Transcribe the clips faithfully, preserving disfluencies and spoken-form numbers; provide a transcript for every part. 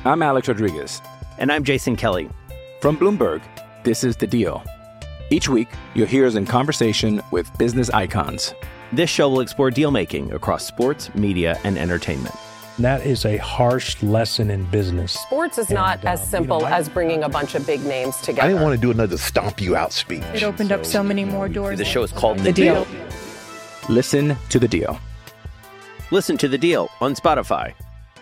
I'm Alex Rodriguez. And I'm Jason Kelly. From Bloomberg, this is The Deal. Each week, you'll hear us in conversation with business icons. This show will explore deal-making across sports, media, and entertainment. That is a harsh lesson in business. Sports is not and, uh, as simple you know, I, as bringing a bunch of big names together. I didn't want to do another stomp you out speech. It opened so, up so many more doors. The show is called The, the deal. deal. Listen to The Deal. Listen to The Deal on Spotify.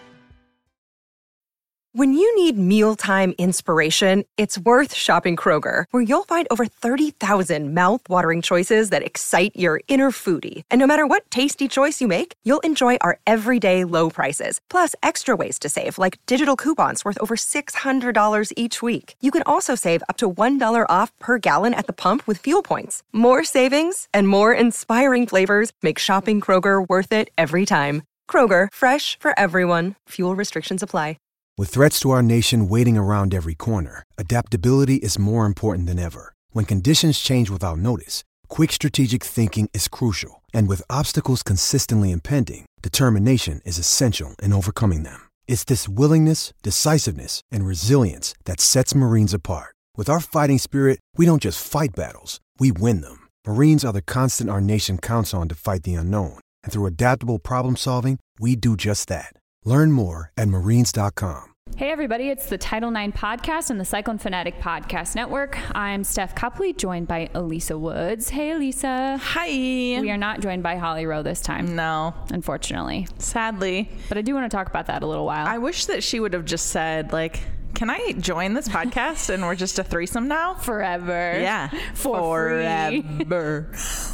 When you need mealtime inspiration, it's worth shopping Kroger, where you'll find over thirty thousand mouth-watering choices that excite your inner foodie. And no matter what tasty choice you make, you'll enjoy our everyday low prices, plus extra ways to save, like digital coupons worth over six hundred dollars each week. You can also save up to one dollar off per gallon at the pump with fuel points. More savings and more inspiring flavors make shopping Kroger worth it every time. Kroger, fresh for everyone. Fuel restrictions apply. With threats to our nation waiting around every corner, adaptability is more important than ever. When conditions change without notice, quick strategic thinking is crucial. And with obstacles consistently impending, determination is essential in overcoming them. It's this willingness, decisiveness, and resilience that sets Marines apart. With our fighting spirit, we don't just fight battles, we win them. Marines are the constant our nation counts on to fight the unknown. And through adaptable problem solving, we do just that. Learn more at marines dot com. Hey everybody, it's the Title nine podcast and the Cyclone Fanatic Podcast Network. I'm Steph Copley, joined by Elisa Woods. Hey Elisa. Hi. We are not joined by Holly Rowe this time. No. Unfortunately. Sadly. But I do want to talk about that a little while. I wish that she would have just said, like, can I join this podcast and we're just a threesome now? Forever. Yeah. For Forever.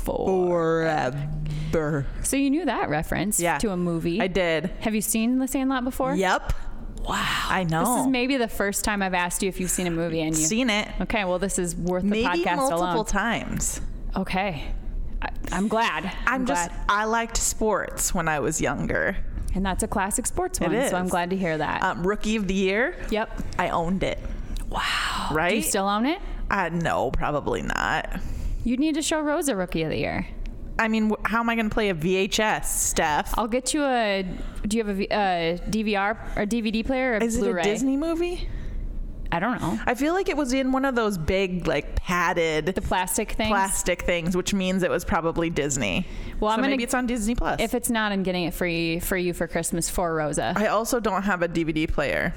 Forever. Forever. So you knew that reference yeah, to a movie. I did. Have you seen The Sandlot before? Yep. Wow. I know. This is maybe the first time I've asked you if you've seen a movie and you've seen it. Okay, well this is worth the maybe podcast multiple alone. times. Okay. I, I'm glad. I'm, I'm just, glad. I liked sports when I was younger. And that's a classic sports one, it is. So I'm glad to hear that. Um, Rookie of the Year. Yep. I owned it. Wow. Right? Do you still own it? Uh, no, probably not. You'd need to show Rosa Rookie of the Year. I mean, how am I going to play a V H S, Steph? I'll get you a. Do you have a, a D V R or D V D player or Is Blu-ray? it a Disney movie? I don't know. I feel like it was in one of those big, like, padded... The plastic things? Plastic things, which means it was probably Disney. Well, so I'm gonna, maybe it's on Disney Plus. If it's not, I'm getting it free for you for Christmas for Rosa. I also don't have a D V D player.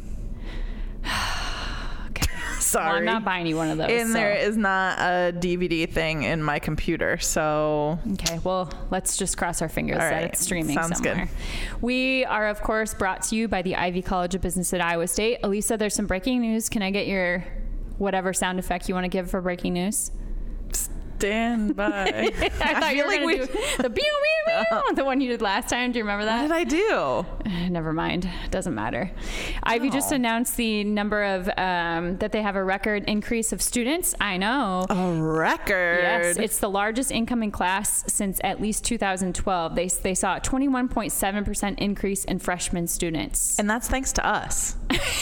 Okay. Sorry. Well, I'm not buying you one of those. And so. there is not a D V D thing in my computer, so... Okay, well, let's just cross our fingers All that right. it's streaming Sounds somewhere. Good. We are, of course, brought to you by the Ivy College of Business at Iowa State. Elisa, there's some breaking news. Can I get your whatever sound effect you want to give for breaking news? Stand by. I thought I you were like going to do the pew, pew, pew, the one you did last time. Do you remember that? What did I do? Never mind. Doesn't matter. Ivy just announced the number of, um, that they have a record increase of students. I know. A record? Yes. It's the largest incoming class since at least two thousand twelve. They, they saw a twenty-one point seven percent increase in freshman students. And that's thanks to us.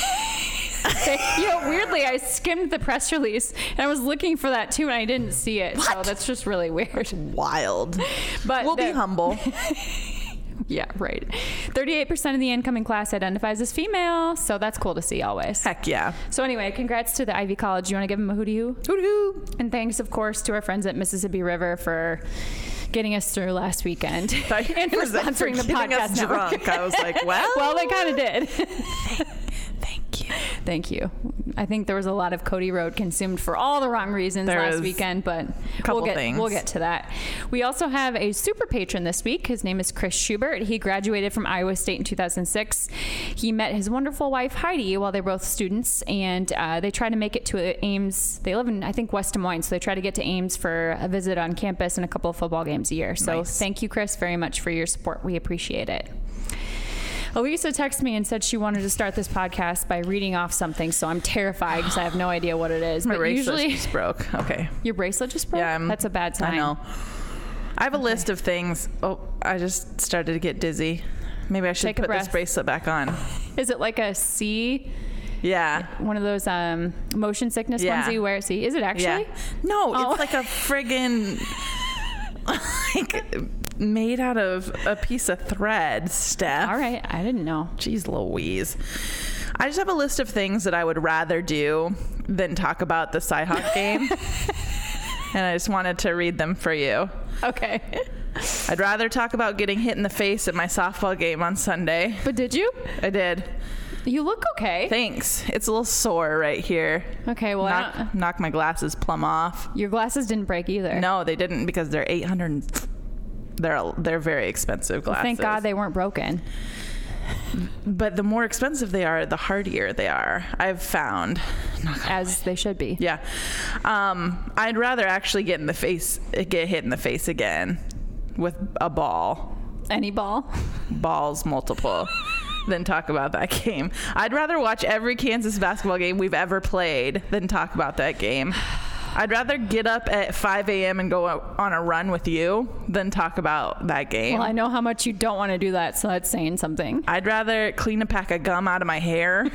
You know, weirdly, I skimmed the press release and I was looking for that too, and I didn't see it. What? So that's just really weird. Wild. But we'll the, be humble. Yeah, right. thirty-eight percent of the incoming class identifies as female, so that's cool to see always. Heck yeah. So anyway, congrats to the Ivy College. You want to give them a hootie hoo? Hootie hoo. And thanks, of course, to our friends at Mississippi River for getting us through last weekend and for sponsoring for the podcast us drunk. I was like, well. Well, they kind of did. Thank you. Thank you. I think there was a lot of Cody Road consumed for all the wrong reasons there last weekend, but we'll get things. we'll get to that. We also have a super patron this week. His name is Chris Schubert. He graduated from Iowa State in two thousand six. He met his wonderful wife Heidi while they were both students, and uh, they tried to make it to Ames. They live in, I think, West Des Moines, so they try to get to Ames for a visit on campus and a couple of football games a year. So nice. Thank you, Chris, very much for your support. We appreciate it. Elisa texted me and said she wanted to start this podcast by reading off something, so I'm terrified because I have no idea what it is. My but bracelet usually, just broke. Okay. Your bracelet just broke? Yeah. I'm, That's a bad sign. I know. I have a okay. list of things. Oh, I just started to get dizzy. Maybe I should Take a put breath. this bracelet back on. Is it like a C? Yeah. One of those um, motion sickness yeah. ones that you wear at C? Is it actually? Yeah. No, oh. it's like a friggin' like made out of a piece of thread, Steph. All right. I didn't know. Jeez Louise. I just have a list of things that I would rather do than talk about the Cyhawk game. And I just wanted to read them for you. Okay. I'd rather talk about getting hit in the face at my softball game on Sunday. But did you? I did. You look okay. Thanks. It's a little sore right here. Okay, well, knock, I don't... knock my glasses plumb off. Your glasses didn't break either. No, they didn't, because they're eight hundred. They're they're very expensive glasses. Well, thank God they weren't broken. But the more expensive they are, the hardier they are, I've found. As they should be. Yeah. Um, I'd rather actually get in the face, get hit in the face again with a ball. Any ball? Balls multiple. Than talk about that game. I'd rather watch every Kansas basketball game we've ever played than talk about that game. I'd rather get up at five a.m. and go on a run with you than talk about that game. Well, I know how much you don't want to do that, so that's saying something. I'd rather clean a pack of gum out of my hair.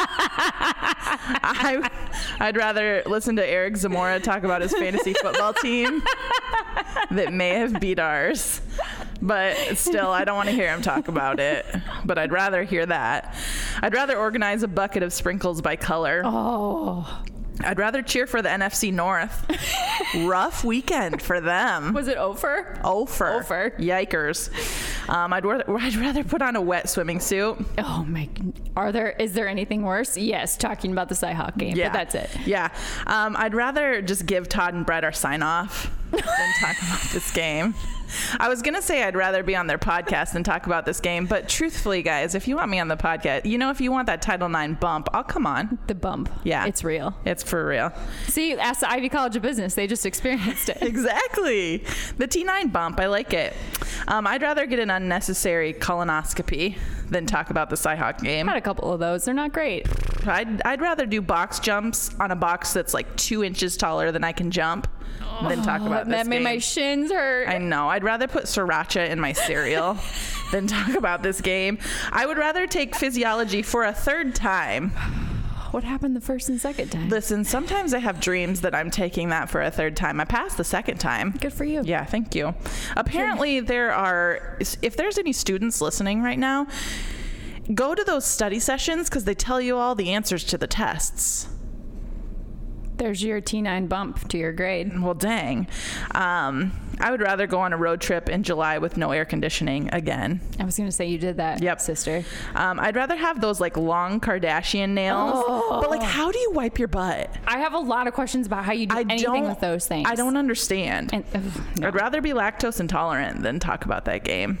I, I'd rather listen to Eric Zamora talk about his fantasy football team that may have beat ours. But still, I don't want to hear him talk about it. But I'd rather hear that. I'd rather organize a bucket of sprinkles by color. Oh. I'd rather cheer for the N F C North. Rough weekend for them. Was it Ophir? Ophir. Ophir. Yikers. Um, I'd, I'd rather put on a wet swimming suit. Oh my! Are there? Is there anything worse? Yes, talking about the Cyhawk game. Yeah. But that's it. Yeah. Um, I'd rather just give Todd and Brett our sign off than talk about this game. I was going to say I'd rather be on their podcast than talk about this game, but truthfully, guys, if you want me on the podcast, you know, if you want that Title nine bump, I'll come on. The bump. Yeah. It's real. It's for real. See, ask the Ivy College of Business. They just experienced it. Exactly. The T nine bump. I like it. Um, I'd rather get an unnecessary colonoscopy than talk about the Cyhawk game. I had a couple of those. They're not great. I'd, I'd rather do box jumps on a box that's like two inches taller than I can jump oh, than talk about this That made game. my shins hurt. I know. I'd rather put sriracha in my cereal than talk about this game. I would rather take physiology for a third time. What happened the first and second time? Listen, sometimes I have dreams that I'm taking that for a third time. I passed the second time. Good for you. Yeah, thank you. Apparently there are, if there's any students listening right now, go to those study sessions because they tell you all the answers to the tests. There's your T nine bump to your grade. Well, dang. Um, I would rather go on a road trip in July with no air conditioning again. I was going to say you did that, yep. sister. Um, I'd rather have those like long Kardashian nails. Oh. But like, how do you wipe your butt? I have a lot of questions about how you do I anything with those things. I don't understand. And, uh, no. I'd rather be lactose intolerant than talk about that game.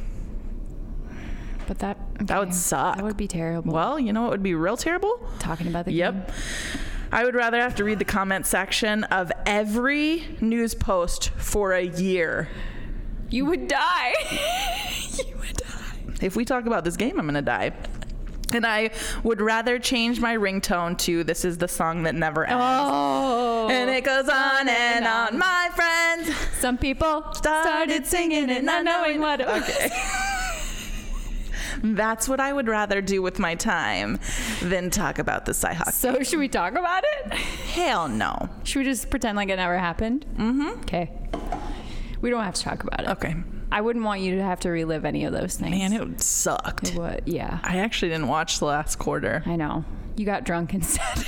But that okay. that would suck. That would be terrible. Well, you know what would be real terrible? Talking about the yep. game. I would rather have to read the comment section of every news post for a year. You would die. You would die. If we talk about this game, I'm going to die. And I would rather change my ringtone to "This is the song that never ends." Oh. And it goes on and on, my friends. Some people started singing it, not knowing what it was. Okay. That's what I would rather do with my time than talk about the Cyhawk. So game. Should we talk about it? Hell no. Should we just pretend like it never happened? Mm-hmm. Okay. We don't have to talk about it. Okay. I wouldn't want you to have to relive any of those things. Man, it sucked. It would, yeah. I actually didn't watch the last quarter. I know. You got drunk instead.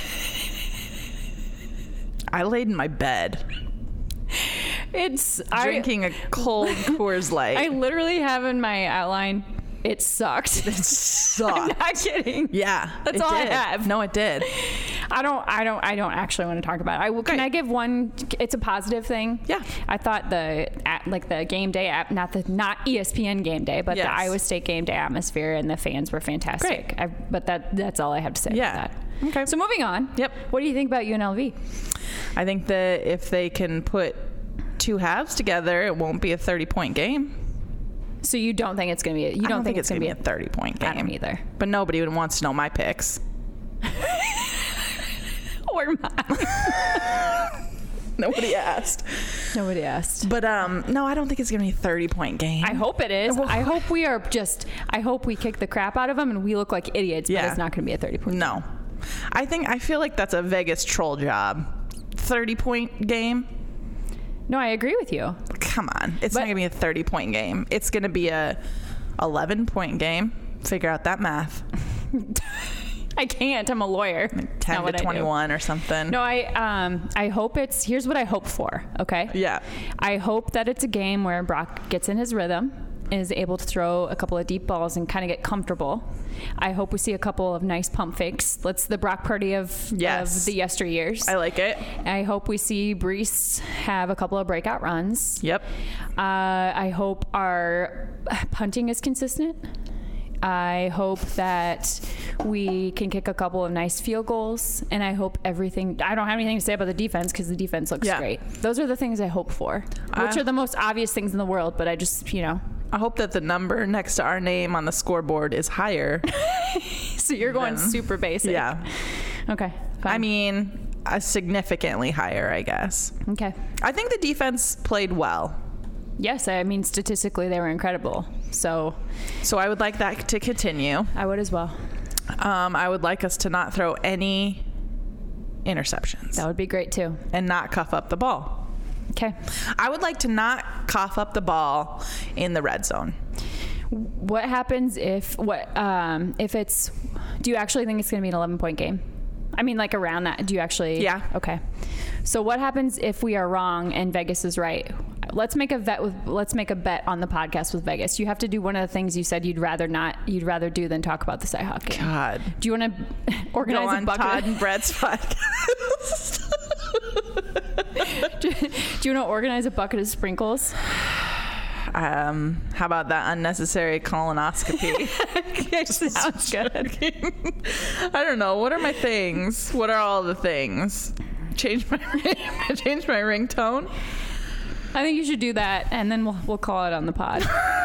I laid in my bed. It's drinking I, a cold Coors Light. I literally have in my outline, it sucked. It sucked. I'm not kidding. Yeah, that's it all did. I have. No, it did. I don't. I don't. I don't actually want to talk about it. I will. Can I give one? It's a positive thing. Yeah. I thought the like the game day app, not the not E S P N game day, but yes. the Iowa State game day atmosphere and the fans were fantastic. Great. I, but that that's all I have to say yeah. about that. Okay. So moving on. Yep. What do you think about U N L V? I think that if they can put two halves together, it won't be a thirty-point game. So you don't think it's going to be? A, you don't, don't think, think it's, it's going to be a thirty-point game? I don't either. But nobody wants to know my picks. Or mine. Nobody asked. Nobody asked. But um, no, I don't think it's going to be a thirty-point game. I hope it is. I hope we are just. I hope we kick the crap out of them and we look like idiots. Yeah. But it's not going to be a thirty-point. No, I think I feel like that's a Vegas troll job. thirty-point game. No, I agree with you. Come on. It's but, not going to be a thirty-point game. It's going to be a eleven-point game. Figure out that math. I can't. I'm a lawyer. ten to twenty-one or something. No, I um I hope it's here's what I hope for, okay? Yeah. I hope that it's a game where Brock gets in his rhythm and is able to throw a couple of deep balls and kind of get comfortable. I hope we see a couple of nice pump fakes. Let's the Brock Purdy of, yes. of the yesteryears. I like it. I hope we see Brees have a couple of breakout runs. Yep. Uh, I hope our punting is consistent. I hope that we can kick a couple of nice field goals, and I hope everything. I don't have anything to say about the defense because the defense looks yeah. great. Those are the things I hope for, which uh, are the most obvious things in the world, but I just, you know. I hope that the number next to our name on the scoreboard is higher. So you're going than, super basic. Yeah. Okay. Fine. I mean, uh, significantly higher, I guess. Okay. I think the defense played well. Yes, I mean, statistically, they were incredible. So so I would like that to continue. I would as well. Um, I would like us to not throw any interceptions. That would be great, too. And not cuff up the ball. Okay. I would like to not cough up the ball in the red zone. What happens if what um, if it's? Do you actually think it's going to be an eleven-point game? I mean, like around that. Do you actually? Yeah. Okay. So what happens if we are wrong and Vegas is right? Let's make a bet with. Let's make a bet on the podcast with Vegas. You have to do one of the things you said you'd rather not. You'd rather do than talk about the Cyhawk game. God. Do you want to organize Go on a bucket? Todd and Brett's podcast. do, do you want to organize a bucket of sprinkles? Um, how about that unnecessary colonoscopy? Sounds good. I don't know. What are my things? What are all the things? Change my change my ringtone. I think you should do that, and then we'll we'll call it on the pod.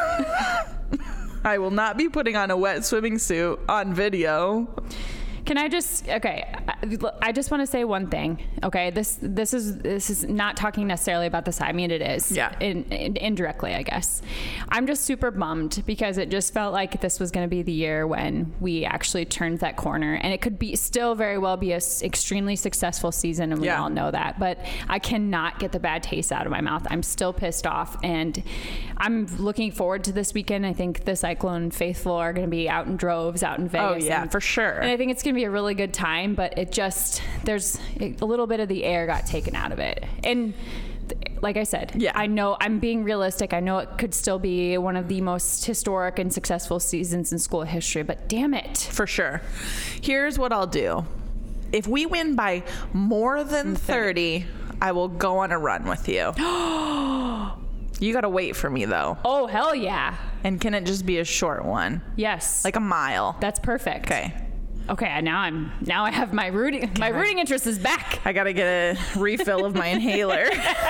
I will not be putting on a wet swimming suit on video. Can I just okay? I, I just want to say one thing. Okay, this this is this is not talking necessarily about this. I mean, it is. Yeah. In, in, indirectly, I guess. I'm just super bummed because it just felt like this was going to be the year when we actually turned that corner, and it could be still very well be a s- extremely successful season, and we yeah. all know that. But I cannot get the bad taste out of my mouth. I'm still pissed off, and I'm looking forward to this weekend. I think the Cyclone faithful are going to be out in droves, out in Vegas. Oh yeah, and, for sure. And I think it's going to be a really good time, but it just there's a little bit of the air got taken out of it. And th- like I said, yeah. I know I'm being realistic. I know it could still be one of the most historic and successful seasons in school history, but damn it. For sure. Here's what I'll do. If we win by more than thirty, I will go on a run with you. You got to wait for me, though. Oh, hell yeah. And can it just be a short one? Yes. Like a mile. That's perfect. Okay. Okay, now I'm now I have my rooting my rooting interest is back. I gotta get a refill of my inhaler.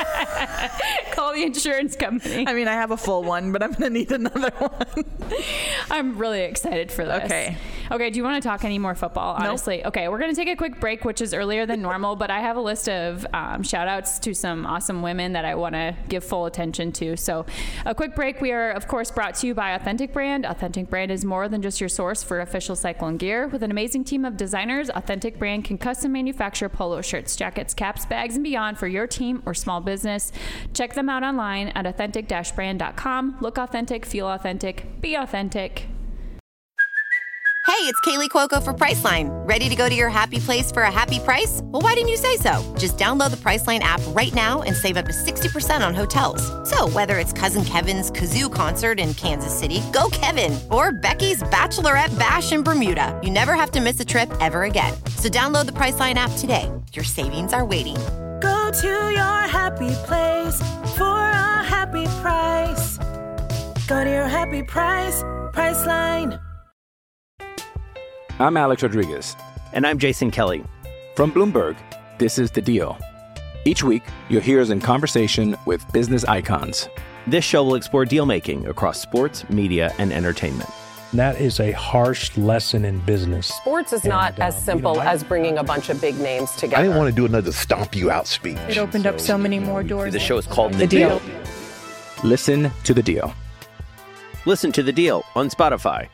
Call the insurance company. I mean, I have a full one, but I'm gonna need another one. I'm really excited for this. Okay. Okay, do you want to talk any more football, honestly? Nope. Okay, we're going to take a quick break, which is earlier than normal, but I have a list of um, shout-outs to some awesome women that I want to give full attention to. So a quick break. We are, of course, brought to you by Authentic Brand. Authentic Brand is more than just your source for official Cyclone gear. With an amazing team of designers, Authentic Brand can custom manufacture polo shirts, jackets, caps, bags, and beyond for your team or small business. Check them out online at authentic dash brand dot com. Look authentic, feel authentic, be authentic. Hey, it's Kaylee Cuoco for Priceline. Ready to go to your happy place for a happy price? Well, why didn't you say so? Just download the Priceline app right now and save up to sixty percent on hotels. So whether it's Cousin Kevin's Kazoo Concert in Kansas City, go Kevin, or Becky's Bachelorette Bash in Bermuda, you never have to miss a trip ever again. So download the Priceline app today. Your savings are waiting. Go to your happy place for a happy price. Go to your happy price, Priceline. I'm Alex Rodriguez. And I'm Jason Kelly. From Bloomberg, this is The Deal. Each week, you'll hear us in conversation with business icons. This show will explore deal-making across sports, media, and entertainment. That is a harsh lesson in business. Sports is and, not uh, as simple you know, I, as bringing a bunch of big names together. I didn't want to do another stomp you out speech. It opened so, up so many more doors. The show is called The, the deal. deal. Listen to The Deal. Listen to The Deal on Spotify.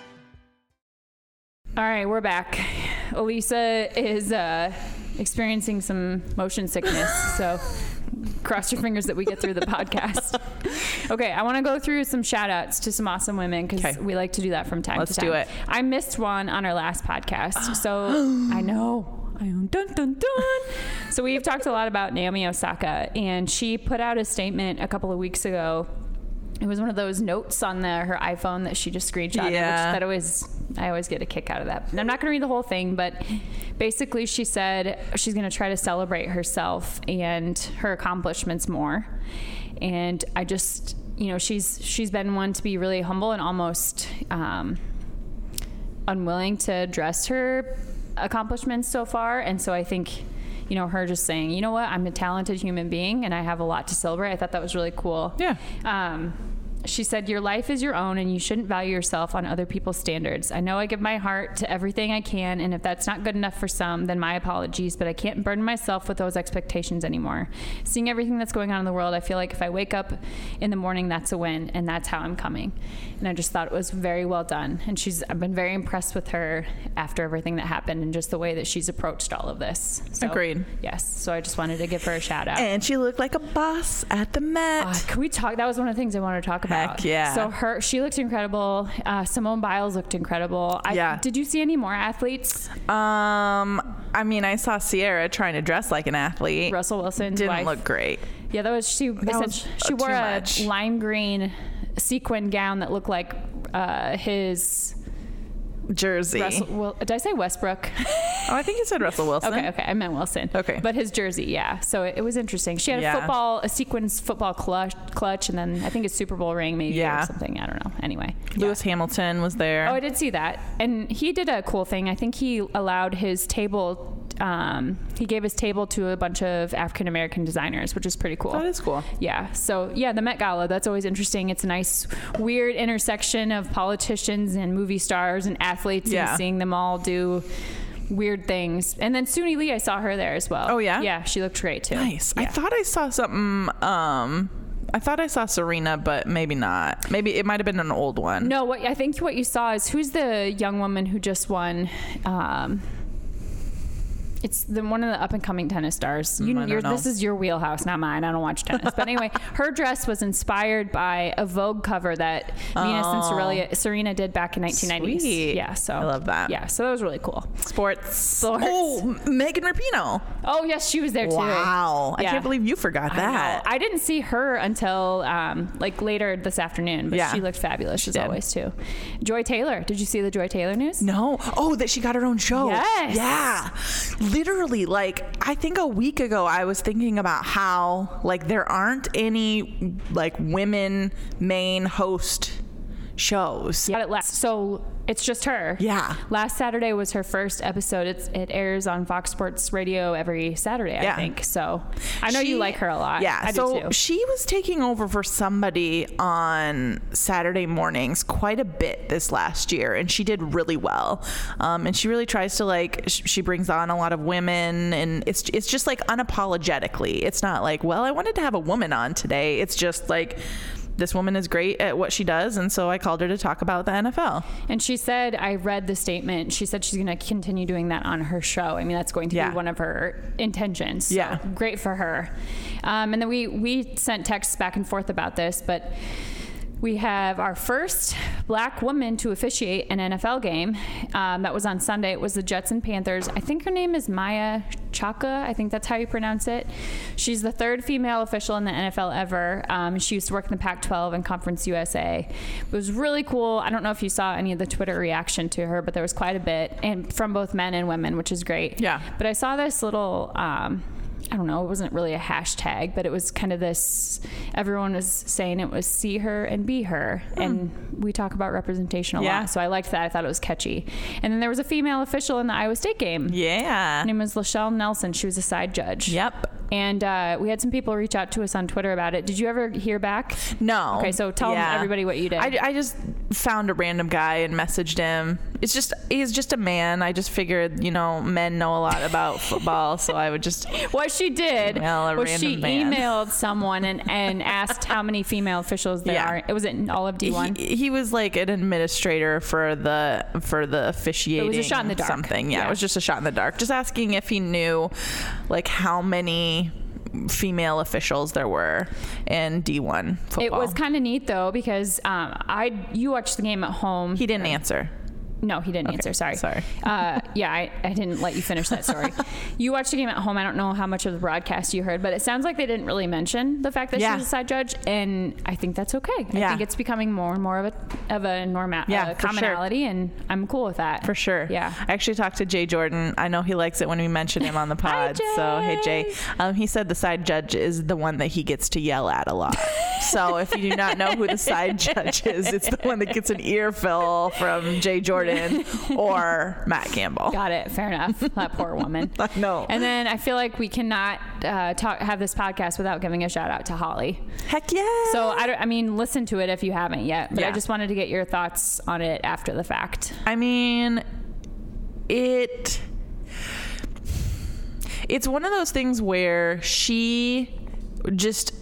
All right, we're back. Elisa is uh, experiencing some motion sickness, so Cross your fingers that we get through the podcast. Okay, I want to go through some shout outs to some awesome women because we like to do that from time Let's to time. Let's do it. I missed one on our last podcast. So I know. I own dun dun dun. So we've talked a lot about Naomi Osaka, and she put out a statement a couple of weeks ago. It was one of those notes on the, her iPhone that she just screenshotted, yeah. which that always, I always get a kick out of that. And I'm not going to read the whole thing, but basically she said she's going to try to celebrate herself and her accomplishments more. And I just, you know, she's she's been one to be really humble and almost um, unwilling to address her accomplishments so far. And so I think, you know, her just saying, you know what, I'm a talented human being and I have a lot to celebrate. I thought that was really cool. Yeah. Um, she said, your life is your own and you shouldn't value yourself on other people's standards. I know I give my heart to everything I can, and if that's not good enough for some, then my apologies, but I can't burden myself with those expectations anymore. Seeing everything that's going on in the world, I feel like if I wake up in the morning, that's a win, and that's how I'm coming. And I just thought it was very well done. And she's, I've been very impressed with her after everything that happened and just the way that she's approached all of this. So, agreed. Yes. So I just wanted to give her a shout out. And she looked like a boss at the Met. Uh, can we talk? That was one of the things I wanted to talk about. Heck yeah. So her, she looked incredible. Uh, Simone Biles looked incredible. I, yeah. Did you see any more athletes? Um, I mean, I saw Sierra trying to dress like an athlete. Russell Wilson didn't wife. look great. Yeah, that was she. That said was she wore a much. lime green sequin gown that looked like uh, his jersey. Russell, well, did I say Westbrook? Oh, I think you said Russell Wilson. Okay, okay, I meant Wilson. Okay, but his jersey, yeah. So it, it was interesting. She had yeah. a football, a sequins football clutch, clutch, and then I think a Super Bowl ring, maybe yeah. or something. I don't know. Anyway, Lewis yeah. Hamilton was there. Oh, I did see that, and he did a cool thing. I think he allowed his table. Um, he gave his table to a bunch of African American designers, which is pretty cool. That is cool. Yeah. So yeah, the Met Gala, that's always interesting. It's a nice, weird intersection of politicians and movie stars and athletes, yeah. and seeing them all do weird things. And then Suni Lee, I saw her there as well. Oh yeah? Yeah, she looked great too. Nice. Yeah. I thought I saw something, um, I thought I saw Serena, but maybe not. Maybe it might have been an old one. No, what I think what you saw is, who's the young woman who just won, um, it's the one of the up and coming tennis stars. You, I you're, don't know. This is your wheelhouse, not mine. I don't watch tennis. But anyway, her dress was inspired by a Vogue cover that oh. Venus and Serena, Serena did back in nineteen nineties. Sweet. Yeah, so I love that. Yeah, so that was really cool. Sports. Sports. Oh, Megan Rapinoe. Oh yes, she was there too. Wow, yeah. I can't believe you forgot that. I, I didn't see her until um, like later this afternoon, but yeah. she looked fabulous she as did. always too. Joy Taylor. Did you see the Joy Taylor news? No. Oh, that she got her own show. Yes. Yeah. Literally, like. I think a week ago I was thinking about how like there aren't any like women main host shows. Yeah, it last. So it's just her. Yeah. Last Saturday was her first episode. It's, it airs on Fox Sports Radio every Saturday, I yeah. think. So I know she, you like her a lot. Yeah. I so do too. She was taking over for somebody on Saturday mornings quite a bit this last year, and she did really well. Um, and she really tries to like sh- she brings on a lot of women, and it's it's just like unapologetically. It's not like, well, I wanted to have a woman on today. It's just like, this woman is great at what she does, and so I called her to talk about the N F L. And she said, I read the statement, she said she's going to continue doing that on her show. I mean, that's going to yeah. be one of her intentions. So yeah. great for her. Um, and then we, we sent texts back and forth about this, but we have our first black woman to officiate an N F L game. Um, that was on Sunday. It was the Jets and Panthers. I think her name is Maya Chaka. I think that's how you pronounce it. She's the third female official in the N F L ever. Um, she used to work in the Pac twelve and Conference U S A. It was really cool. I don't know if you saw any of the Twitter reaction to her, but there was quite a bit, and from both men and women, which is great. Yeah. But I saw this little... Um, I don't know, it wasn't really a hashtag, but it was kind of this, everyone was saying it was see her and be her. Hmm. And we talk about representation a yeah. lot. So I liked that. I thought it was catchy. And then there was a female official in the Iowa State game. Yeah. Her name was Lachelle Nelson. She was a side judge. Yep. And uh, we had some people reach out to us on Twitter about it. Did you ever hear back? No. Okay, so tell yeah. everybody what you did. I, I just found a random guy and messaged him. It's just, he's just a man. I just figured, you know, men know a lot about football, so I would just... What she did email was she man. emailed someone and, and asked how many female officials there yeah. are. It was in all of D one. He, he was like an administrator for the for the officiating. It was a shot in the dark. Something. Yeah, yeah, it was just a shot in the dark. Just asking if he knew like how many female officials there were in D one football. It was kind of neat though, because um, I you watched the game at home. He didn't answer. No, he didn't okay. answer. Sorry. Sorry. uh, yeah, I, I didn't let you finish that story. You watched the game at home. I don't know how much of the broadcast you heard, but it sounds like they didn't really mention the fact that yeah. she's a side judge, and I think that's okay. Yeah. I think it's becoming more and more of a of a norma- yeah, uh, commonality, sure. and I'm cool with that. For sure. Yeah. I actually talked to Jay Jordan. I know he likes it when we mention him on the pod. Hi, so, hey, Jay. Um, he said the side judge is the one that he gets to yell at a lot. So if you do not know who the side judge is, it's the one that gets an earful from Jay Jordan or Matt Campbell. Got it. Fair enough. That poor woman. No. And then I feel like we cannot uh, talk have this podcast without giving a shout out to Holly. Heck yeah. So I, don't, I mean, listen to it if you haven't yet. But yeah. I just wanted to get your thoughts on it after the fact. I mean, it. It's one of those things where she just.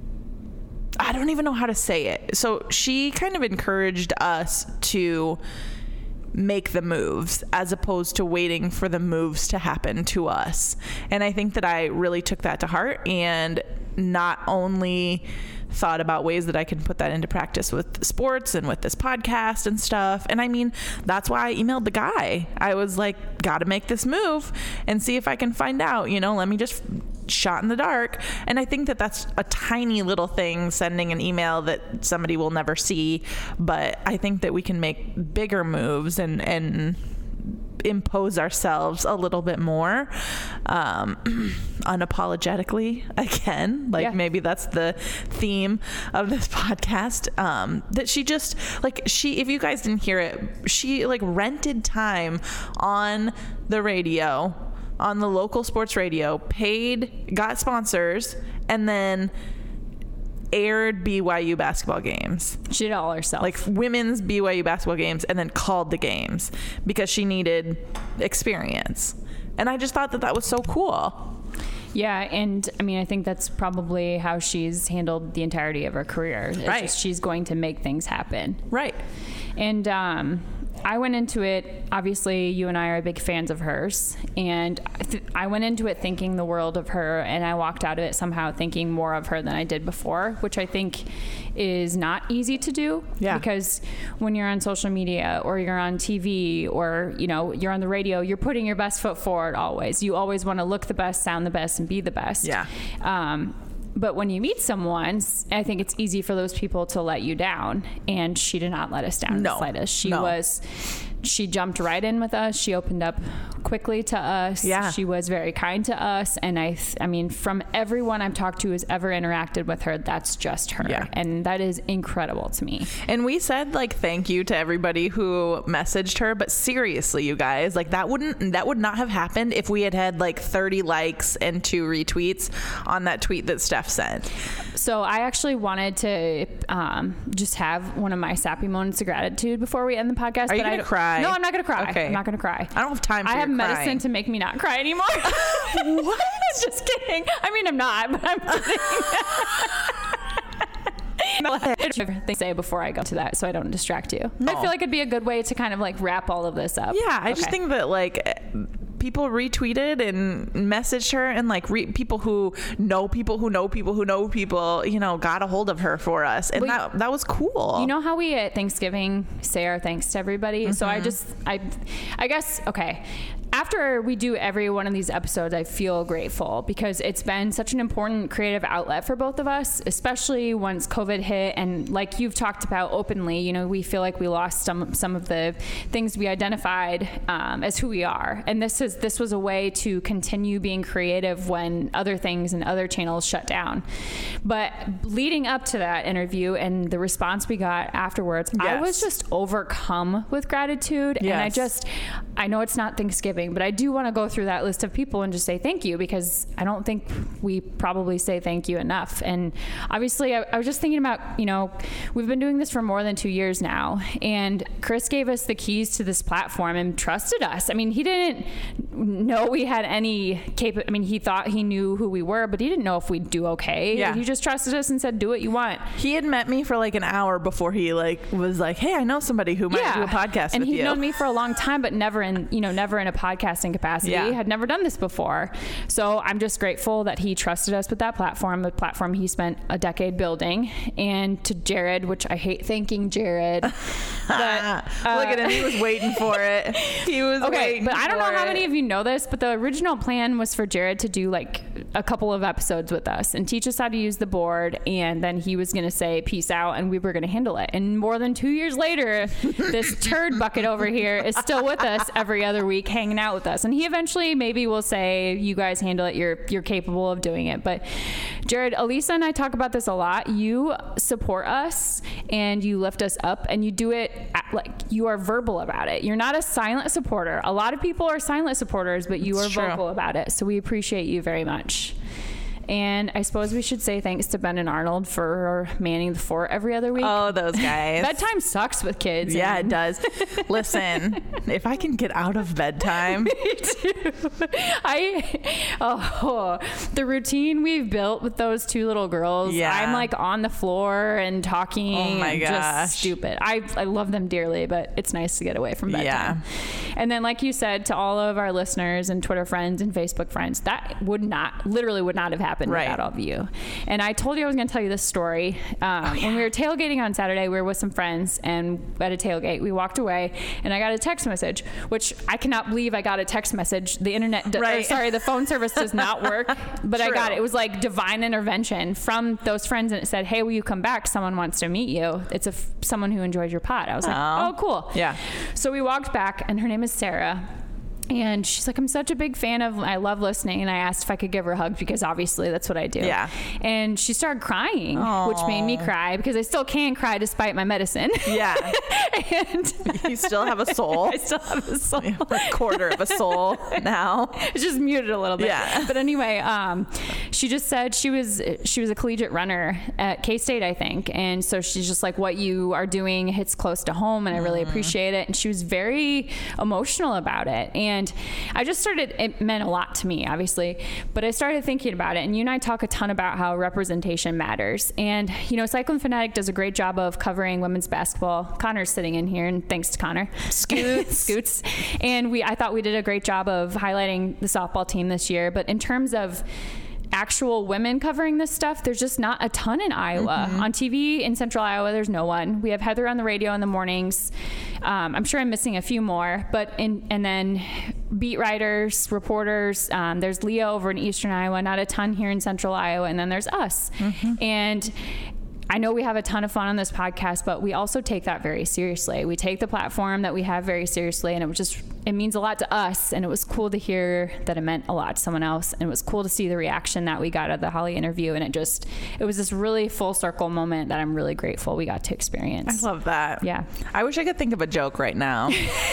I don't even know how to say it. So she kind of encouraged us to make the moves as opposed to waiting for the moves to happen to us. And I think that I really took that to heart and not only thought about ways that I can put that into practice with sports and with this podcast and stuff. And I mean, that's why I emailed the guy. I was like, gotta make this move and see if I can find out, you know, let me just shot in the dark. And I think that that's a tiny little thing, sending an email that somebody will never see. But I think that we can make bigger moves and, and impose ourselves a little bit more um, unapologetically again. Like yeah. maybe that's the theme of this podcast. Um, that she just like she, if you guys didn't hear it, she like rented time on the radio, on the local sports radio, paid, got sponsors, and then aired B Y U basketball games. She did it all herself. Like women's B Y U basketball games, and then called the games because she needed experience. And I just thought that that was so cool. Yeah, and I mean, I think that's probably how she's handled the entirety of her career. It's right. just she's going to make things happen. Right. And um, I went into it, obviously you and I are big fans of hers, and th- I went into it thinking the world of her, and I walked out of it somehow thinking more of her than I did before, which I think is not easy to do. Yeah. Because when you're on social media or you're on T V or, you know, you're on the radio, you're putting your best foot forward always. You always want to look the best, sound the best, and be the best. Yeah. Um, But when you meet someone, I think it's easy for those people to let you down. And she did not let us down in no. the slightest. She no. was, she jumped right in with us. She opened up quickly to us. Yeah. She was very kind to us. And I, I mean, from everyone I've talked to who's ever interacted with her, that's just her. Yeah. And that is incredible to me. And we said like, thank you to everybody who messaged her, but seriously, you guys, like that wouldn't, that would not have happened if we had had like thirty likes and two retweets on that tweet that Steph sent. So I actually wanted to um, just have one of my sappy moments of gratitude before we end the podcast. Are you but gonna I cry? No, I'm not gonna cry. Okay. I'm not gonna cry. I don't have time for I your have medicine crying. to make me not cry anymore. What? Just kidding. I mean, I'm not, but I'm kidding. Things to say before I go to that, so I don't distract you. No. I feel like it'd be a good way to kind of like wrap all of this up. Yeah, I okay. just think that like people retweeted and messaged her, and like re- people who know people who know people who know people, you know, got a hold of her for us, and well, that that was cool. You know how we at Thanksgiving say our thanks to everybody? Mm-hmm. So I just I I guess okay. After we do every one of these episodes, I feel grateful because it's been such an important creative outlet for both of us, especially once COVID hit. And like you've talked about openly, you know, we feel like we lost some some of the things we identified um, as who we are. And this is this was a way to continue being creative when other things and other channels shut down. But leading up to that interview and the response we got afterwards, yes. I was just overcome with gratitude. Yes. And I just, I know it's not Thanksgiving, but I do want to go through that list of people and just say thank you, because I don't think we probably say thank you enough. And obviously I, I was just thinking about, you know, we've been doing this for more than two years now, and Chris gave us the keys to this platform and trusted us. I mean, he didn't know we had any cap- I mean, he thought he knew who we were, but he didn't know if we'd do okay. Yeah. He just trusted us and said, do what you want. He had met me for like an hour before he like was like, hey, I know somebody who might yeah. do a podcast and with he'd you. known me for a long time, but never in, you know, never in a podcasting capacity. Yeah. Had never done this before. So I'm just grateful that he trusted us with that platform, the platform he spent a decade building. And to Jared, which I hate thanking Jared. But, uh, look at him. He was waiting for it. He was okay, waiting but I don't know for how it. many of you know this, but the original plan was for Jared to do like a couple of episodes with us and teach us how to use the board, and then he was going to say peace out and we were going to handle it. And more than two years later, this turd bucket over here is still with us every other week, hanging out with us. And he eventually maybe will say, you guys handle it, you're you're capable of doing it. But Jared, Elisa and I talk about this a lot. You support us and you lift us up, and you do it at, like you are verbal about it. You're not a silent supporter. A lot of people are silent supporters, but you It's are true. vocal about it. So we appreciate you very much. And I suppose we should say thanks to Ben and Arnold for manning the fort every other week. Oh, those guys. Bedtime sucks with kids. Yeah, and- it does. Listen, if I can get out of bedtime. Me too. I, oh, the routine we've built with those two little girls. Yeah. I'm like on the floor and talking. Oh my and gosh. Just stupid. I, I love them dearly, but it's nice to get away from bedtime. Yeah. And then, like you said, to all of our listeners and Twitter friends and Facebook friends, that would not, literally would not have happened Right. without all of you. And I told you I was going to tell you this story. Um, Oh, yeah. When we were tailgating on Saturday, we were with some friends, and at a tailgate, we walked away, and I got a text message, which I cannot believe I got a text message. The internet, d- Right. or, sorry, the phone service does not work, but I True. got it. It was like divine intervention from those friends, and it said, hey, will you come back? Someone wants to meet you. It's a f- someone who enjoyed your pod. I was like, Oh. oh, cool. Yeah. So we walked back, and her name is Sarah. And she's like, I'm such a big fan of, I love listening. And I asked if I could give her a hug because obviously that's what I do. Yeah. And she started crying, Aww. which made me cry because I still can cry despite my medicine. Yeah. And You still have a soul. I still have a soul. A quarter of a soul now. It's just muted a little bit. Yeah. But anyway, um, she just said she was she was a collegiate runner at K-State, I think. And so she's just like, what you are doing hits close to home, and I really appreciate it. And she was very emotional about it. And I just started, it meant a lot to me, obviously, but I started thinking about it. And you and I talk a ton about how representation matters. And, you know, Cycling Fanatic does a great job of covering women's basketball. Connor's sitting in here, and thanks to Connor. Scoots. Scoots. And we, I thought we did a great job of highlighting the softball team this year. But in terms of actual women covering this stuff, there's just not a ton in Iowa. Mm-hmm. On T V in Central Iowa, there's no one. We have Heather on the radio in the mornings. Um, I'm sure I'm missing a few more, but in, and then beat writers, reporters. Um, there's Leah over in Eastern Iowa, not a ton here in Central Iowa. And then there's us. Mm-hmm. And I know we have a ton of fun on this podcast, but we also take that very seriously. We take the platform that we have very seriously, and it was just, it means a lot to us. And it was cool to hear that it meant a lot to someone else. And it was cool to see the reaction that we got at the Holly interview. And it just, it was this really full circle moment that I'm really grateful we got to experience. I love that. Yeah. I wish I could think of a joke right now.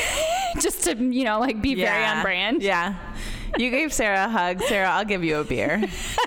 Just to, you know, like be yeah. very on brand. Yeah. You gave Sarah a hug. Sarah, I'll give you a beer.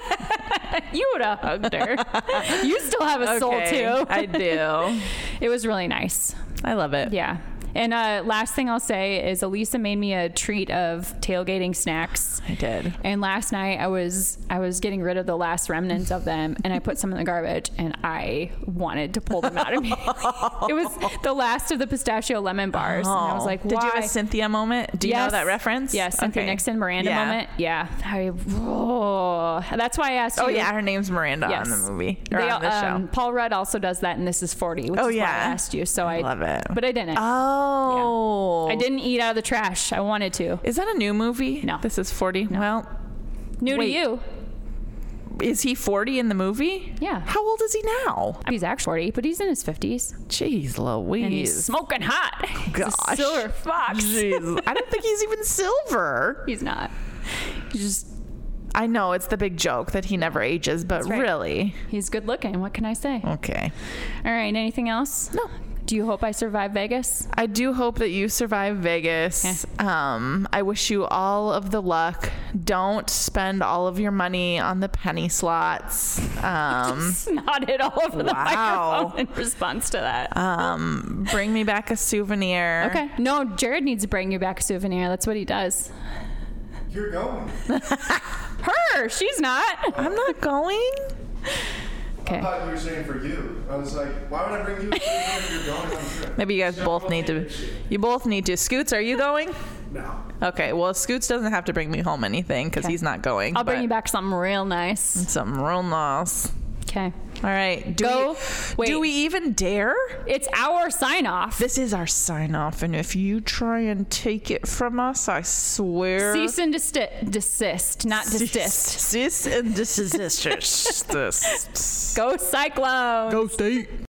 You would have hugged her. You still have a okay, soul too. I do. It was really nice. I love it. Yeah. And uh, last thing I'll say is Elisa made me a treat of tailgating snacks. I did. And last night I was I was getting rid of the last remnants of them, and I put some in the garbage, and I wanted to pull them out of me. It was the last of the pistachio lemon bars, Oh. and I was like, why? Did you have a Cynthia moment? Do you yes. know that reference? Yes, Cynthia Okay. Nixon, Miranda Yeah. moment. Yeah. I, oh, that's why I asked you. Oh yeah, her name's Miranda Yes. on the movie or They, on the um, show. Paul Rudd also does that in This Is forty, which Oh, is why I yeah. asked you. So I, love it. But I didn't. Oh. I didn't eat out of the trash. I wanted to. Is that a new movie? No. This is forty. No. Well, New wait. to you. Is he forty in the movie? Yeah. How old is he now? He's actually forty, but he's in his fifties. Jeez Louise. And he's smoking hot. He's a Gosh. silver fox. Jeez. I don't think he's even silver. He's not. He's just, I know it's the big joke that he never ages, but right. really. he's good looking. What can I say? Okay. All right. Anything else? No. Do you hope I survive Vegas? I do hope that you survive Vegas. Um, I wish you all of the luck. Don't spend all of your money on the penny slots. Um, Snotted all over the wow. microphone in response to that. um, bring me back a souvenir. Okay. No, Jared needs to bring you back a souvenir. That's what he does. You're going. Her, she's not. I'm not going. Okay. I thought you were saying for you. I was like, why would I bring you if you're going on a trip? Maybe you guys both need to. You both need to. Scoots, are you going? No. Okay, well, Scoots doesn't have to bring me home anything because Okay. he's not going. I'll bring but you back something real nice. Something real nice. Okay. All right. Do Go. We, Wait. do we even dare? It's our sign off. This is our sign off, and if you try and take it from us, I swear. Cease and desti- desist, not desist. Cease and desist. Go Cyclones. Go State.